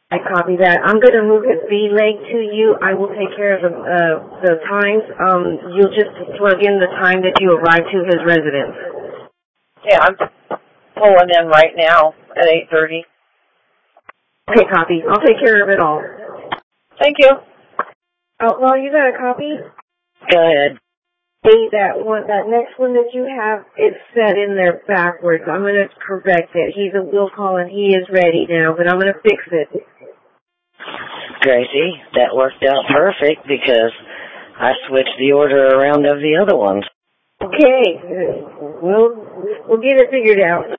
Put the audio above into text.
I copy that. I'm going to move his B leg to you. I will take care of the times. You'll just plug in the time that you arrive to his residence. Yeah, I'm pulling in right now at 8:30. Okay, copy. I'll take care of it all. Thank you. Oh, well, you got a copy? Go ahead. Hey, that next one that you have, it's set in there backwards. I'm going to correct it. He's a will call and he is ready now, but I'm going to fix it. Gracie, that worked out perfect because I switched the order around of the other ones. Okay. We'll get it figured out.